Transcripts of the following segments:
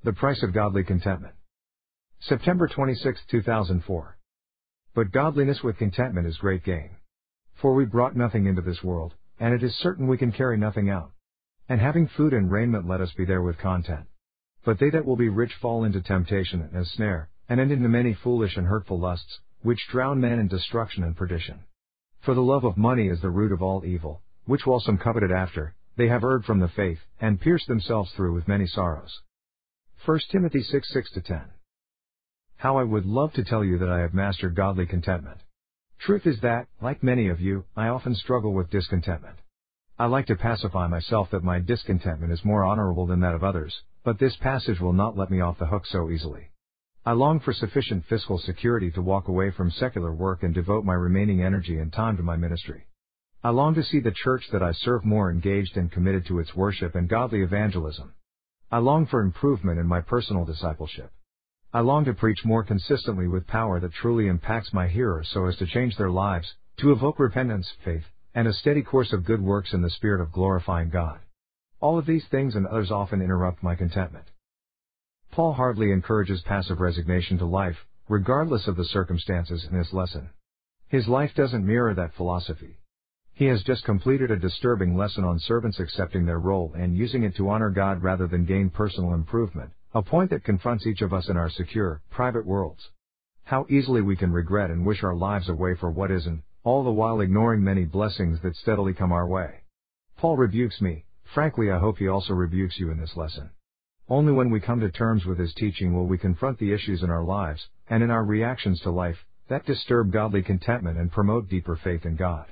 The Price of Godly Contentment. September 26, 2004. But godliness with contentment is great gain. For we brought nothing into this world, and it is certain we can carry nothing out. And having food and raiment let us be there with content. But they that will be rich fall into temptation and a snare, and into many foolish and hurtful lusts, which drown men in destruction and perdition. For the love of money is the root of all evil, which while some coveted after, they have erred from the faith, and pierced themselves through with many sorrows. 1 Timothy 6:6-10. How I would love to tell you that I have mastered godly contentment. Truth is that, like many of you, I often struggle with discontentment. I like to pacify myself that my discontentment is more honorable than that of others, but this passage will not let me off the hook so easily. I long for sufficient fiscal security to walk away from secular work and devote my remaining energy and time to my ministry. I long to see the church that I serve more engaged and committed to its worship and godly evangelism. I long for improvement in my personal discipleship. I long to preach more consistently with power that truly impacts my hearers so as to change their lives, to evoke repentance, faith, and a steady course of good works in the spirit of glorifying God. All of these things and others often interrupt my contentment. Paul hardly encourages passive resignation to life, regardless of the circumstances in this lesson. His life doesn't mirror that philosophy. He has just completed a disturbing lesson on servants accepting their role and using it to honor God rather than gain personal improvement, a point that confronts each of us in our secure, private worlds. How easily we can regret and wish our lives away for what isn't, all the while ignoring many blessings that steadily come our way. Paul rebukes me. Frankly, I hope he also rebukes you in this lesson. Only when we come to terms with his teaching will we confront the issues in our lives, and in our reactions to life, that disturb godly contentment and promote deeper faith in God.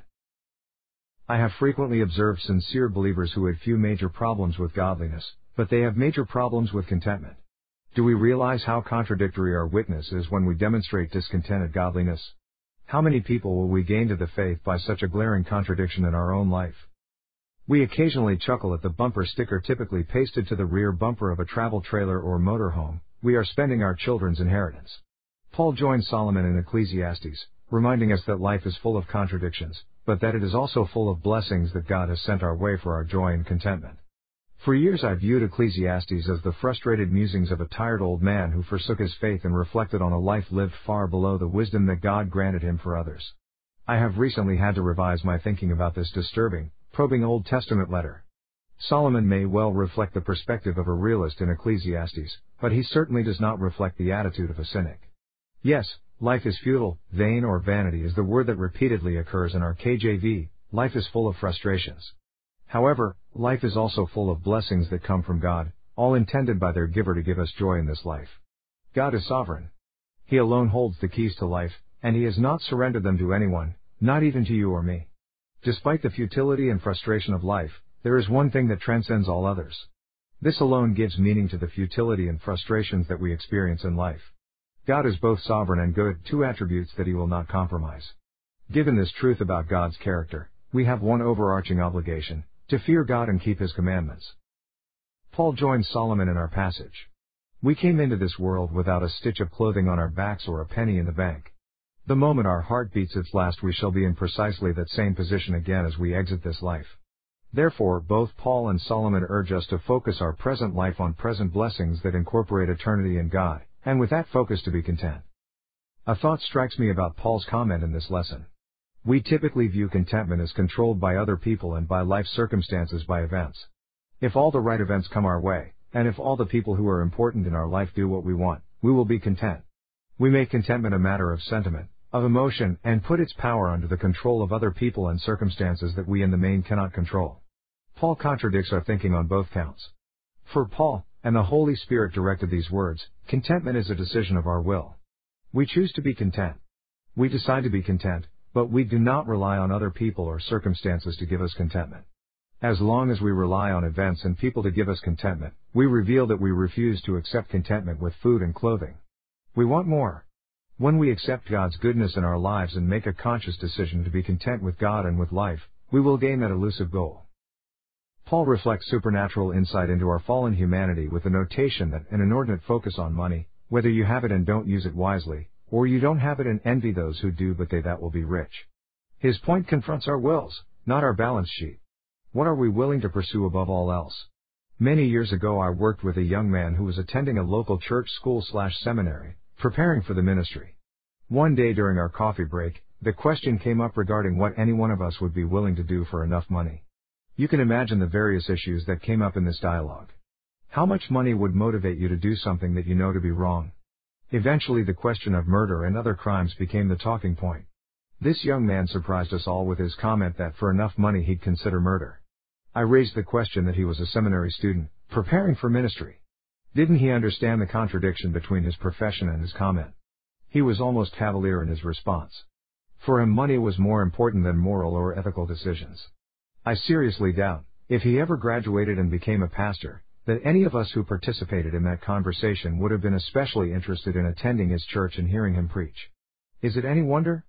I have frequently observed sincere believers who had few major problems with godliness, but they have major problems with contentment. Do we realize how contradictory our witness is when we demonstrate discontented godliness? How many people will we gain to the faith by such a glaring contradiction in our own life? We occasionally chuckle at the bumper sticker typically pasted to the rear bumper of a travel trailer or motorhome, "We are spending our children's inheritance." Paul joins Solomon in Ecclesiastes, reminding us that life is full of contradictions, but that it is also full of blessings that God has sent our way for our joy and contentment. For years I viewed Ecclesiastes as the frustrated musings of a tired old man who forsook his faith and reflected on a life lived far below the wisdom that God granted him for others. I have recently had to revise my thinking about this disturbing, probing Old Testament letter. Solomon may well reflect the perspective of a realist in Ecclesiastes, but he certainly does not reflect the attitude of a cynic. Yes, life is futile, vain or vanity is the word that repeatedly occurs in our KJV. Life is full of frustrations. However, life is also full of blessings that come from God, all intended by their giver to give us joy in this life. God is sovereign. He alone holds the keys to life, and He has not surrendered them to anyone, not even to you or me. Despite the futility and frustration of life, there is one thing that transcends all others. This alone gives meaning to the futility and frustrations that we experience in life. God is both sovereign and good, two attributes that He will not compromise. Given this truth about God's character, we have one overarching obligation: to fear God and keep His commandments. Paul joins Solomon in our passage. We came into this world without a stitch of clothing on our backs or a penny in the bank. The moment our heart beats its last, we shall be in precisely that same position again as we exit this life. Therefore, both Paul and Solomon urge us to focus our present life on present blessings that incorporate eternity in God, and with that focus to be content. A thought strikes me about Paul's comment in this lesson. We typically view contentment as controlled by other people and by life circumstances, by events. If all the right events come our way, and if all the people who are important in our life do what we want, we will be content. We make contentment a matter of sentiment, of emotion, and put its power under the control of other people and circumstances that we in the main cannot control. Paul contradicts our thinking on both counts. For Paul, and the Holy Spirit directed these words, contentment is a decision of our will. We choose to be content. We decide to be content, but we do not rely on other people or circumstances to give us contentment. As long as we rely on events and people to give us contentment, we reveal that we refuse to accept contentment with food and clothing. We want more. When we accept God's goodness in our lives and make a conscious decision to be content with God and with life, we will gain that elusive goal. Paul reflects supernatural insight into our fallen humanity with the notation that an inordinate focus on money, whether you have it and don't use it wisely, or you don't have it and envy those who do but they that will be rich. His point confronts our wills, not our balance sheet. What are we willing to pursue above all else? Many years ago I worked with a young man who was attending a local church school/seminary, preparing for the ministry. One day during our coffee break, the question came up regarding what any one of us would be willing to do for enough money. You can imagine the various issues that came up in this dialogue. How much money would motivate you to do something that you know to be wrong? Eventually the question of murder and other crimes became the talking point. This young man surprised us all with his comment that for enough money he'd consider murder. I raised the question that he was a seminary student, preparing for ministry. Didn't he understand the contradiction between his profession and his comment? He was almost cavalier in his response. For him, money was more important than moral or ethical decisions. I seriously doubt, if he ever graduated and became a pastor, that any of us who participated in that conversation would have been especially interested in attending his church and hearing him preach. Is it any wonder?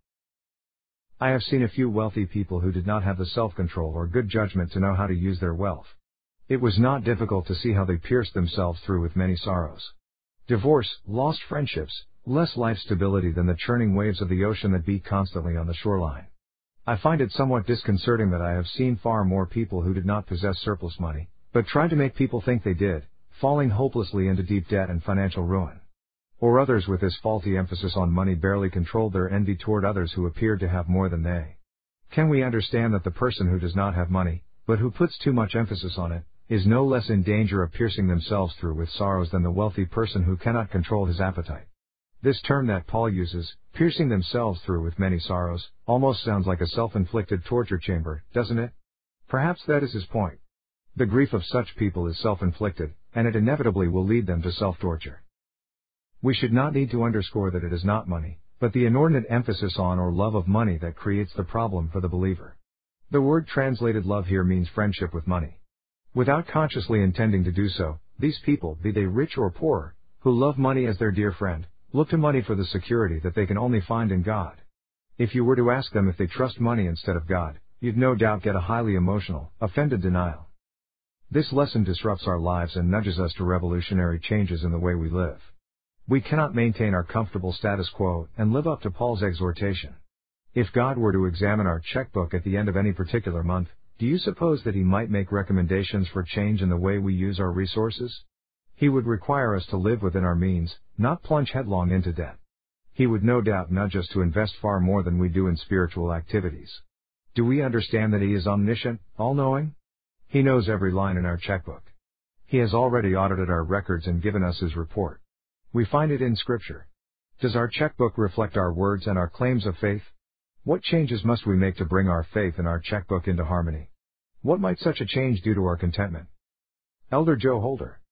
I have seen a few wealthy people who did not have the self-control or good judgment to know how to use their wealth. It was not difficult to see how they pierced themselves through with many sorrows. Divorce, lost friendships, less life stability than the churning waves of the ocean that beat constantly on the shoreline. I find it somewhat disconcerting that I have seen far more people who did not possess surplus money, but tried to make people think they did, falling hopelessly into deep debt and financial ruin. Or others with this faulty emphasis on money barely controlled their envy toward others who appeared to have more than they. Can we understand that the person who does not have money, but who puts too much emphasis on it, is no less in danger of piercing themselves through with sorrows than the wealthy person who cannot control his appetite? This term that Paul uses, piercing themselves through with many sorrows, almost sounds like a self-inflicted torture chamber, doesn't it? Perhaps that is his point. The grief of such people is self-inflicted, and it inevitably will lead them to self-torture. We should not need to underscore that it is not money, but the inordinate emphasis on or love of money that creates the problem for the believer. The word translated love here means friendship with money. Without consciously intending to do so, these people, be they rich or poor, who love money as their dear friend, look to money for the security that they can only find in God. If you were to ask them if they trust money instead of God, you'd no doubt get a highly emotional, offended denial. This lesson disrupts our lives and nudges us to revolutionary changes in the way we live. We cannot maintain our comfortable status quo and live up to Paul's exhortation. If God were to examine our checkbook at the end of any particular month, do you suppose that he might make recommendations for change in the way we use our resources? He would require us to live within our means, not plunge headlong into debt. He would no doubt nudge us to invest far more than we do in spiritual activities. Do we understand that he is omniscient, all-knowing? He knows every line in our checkbook. He has already audited our records and given us his report. We find it in Scripture. Does our checkbook reflect our words and our claims of faith? What changes must we make to bring our faith and our checkbook into harmony? What might such a change do to our contentment? Elder Joe Holder.